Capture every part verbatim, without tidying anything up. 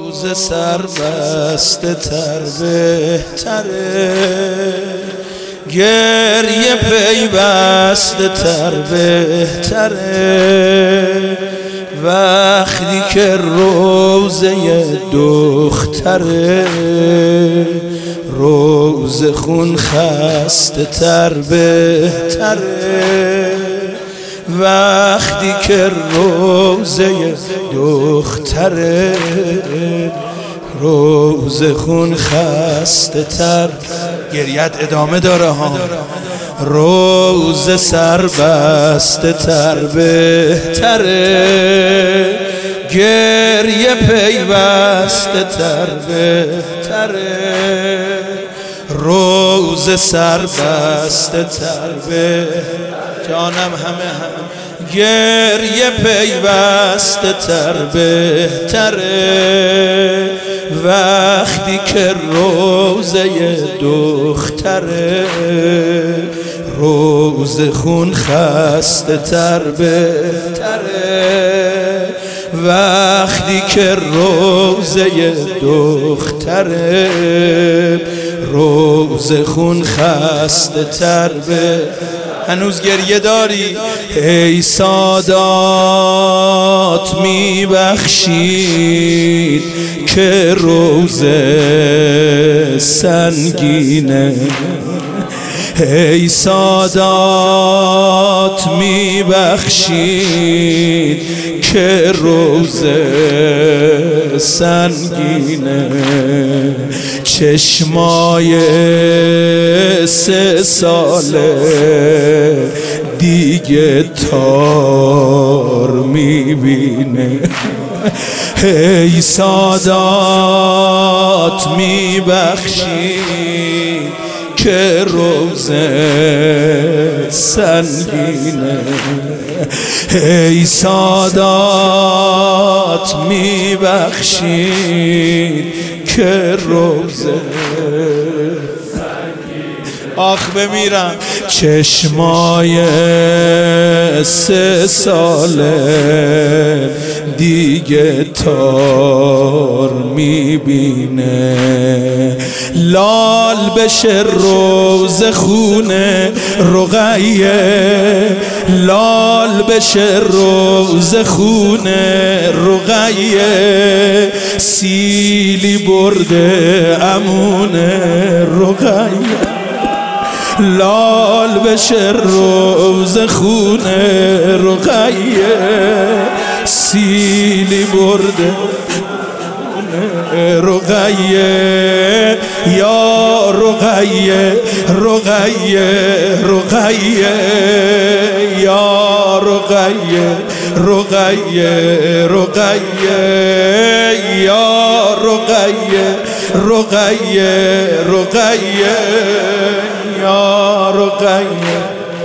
روز سر بسته تر بهتره، گریه پیوسته تر بهتره، وقتی که روزه دختره، روز خون خسته تر بهتره، وقتی که روزه دختره، روز خون خسته تر. گریت ادامه داره ها. روز سر بسته تر بهتره، گریه پیوسته تر بهتره، روز سر بسته تر به جانم همه هم، گریه پیوسته تر بهتره، وقتی که روزه دختره، روز خون خسته تر بهتره، وقتی که روزه دختره، روز خون خسته تر به. هنوز گریه داری؟ ای سادات میبخشید که روزه سنگینه، ای سادات میبخشید که روزه سنگینه، چشمای سه ساله دیگه تار میبینه، ای سادات میبخشید که روزه سنگینه، ای سادات میبخشید که روزه آخ بمیرم. چشمای سه ساله دیگه تار میبینه، لال بشه روز خونه رقیه، لال بشه روز خونه رقیه، سیلی برده امونه رقیه، لال بشه روز خونه رقیه، سیلی برده رقیه، یا رقیه رقیه رقیه، یا رقیه رقیه رقیه، یا رقیه رقیه رقیه، یا رقیه.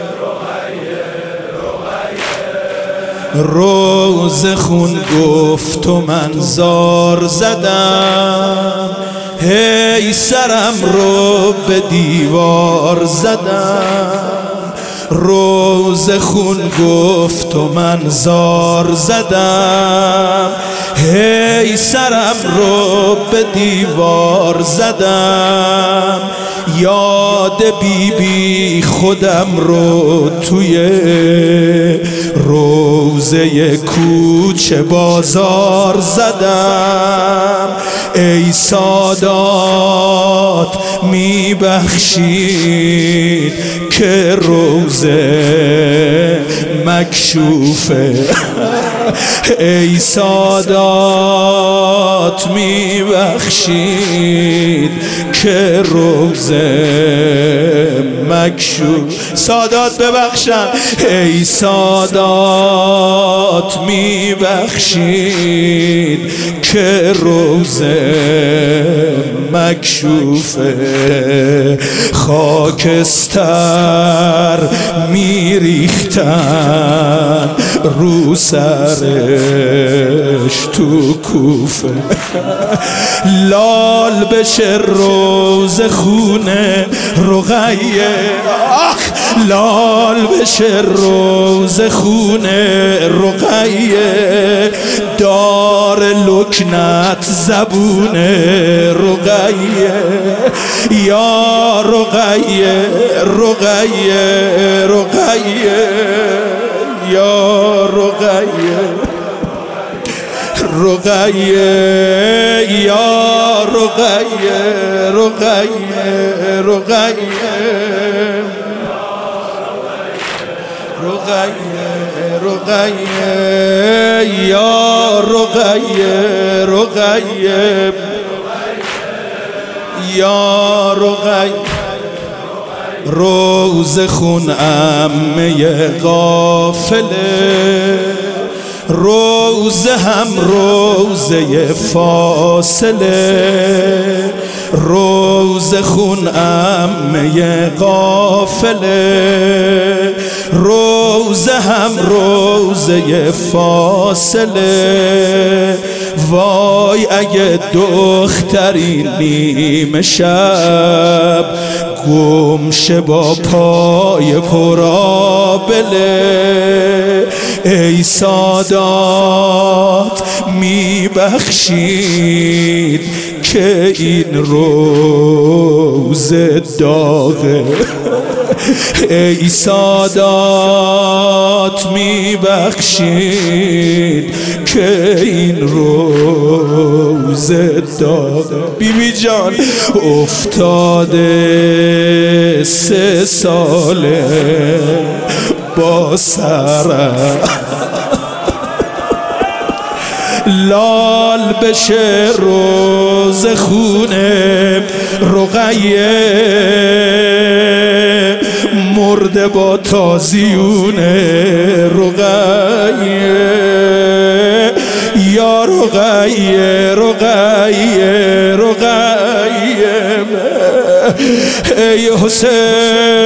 روز خون گفت و من زار زدم، هی سرم رو به دیوار زدم، روز خون گفت و من زار زدم، هی سرم رو به دیوار زدم، یاد بی بی خودم رو توی روزه کوچه بازار زدم، ای سادات میبخشید که روزه مکشوفه، ای سادات میبخشید که روزه مکشوف. سادات ببخشم، ای سادات میبخشید که روزه مکشوفه، خاکستر میریختن رو سرش تو کوفه، لال بشه روز خونه رقیه، آخ لال بشه روز خونه رقیه دار لکنت زبون رقیه یا رقیه رقیه رقیه یا رقیه رقیه یا رقیه رقیه رقیه رقیه رقیه یا رقیه رقیه یا رقیه روز خون عمه غافله روز هم روزه فاصله روز خون عمه غافله روز هم روزه فاصله وای اگه دختری نیمه شب گمشه با پای پرآبله ای سادات میبخشید که این روز داغه ای سادات میبخشید که این روز داغه بیبی جان افتاده سه ساله با سرم لال بشه روز خونه رقیه مرده با تازیونه رقیه یا رقیه رقیه رقیه ای حسین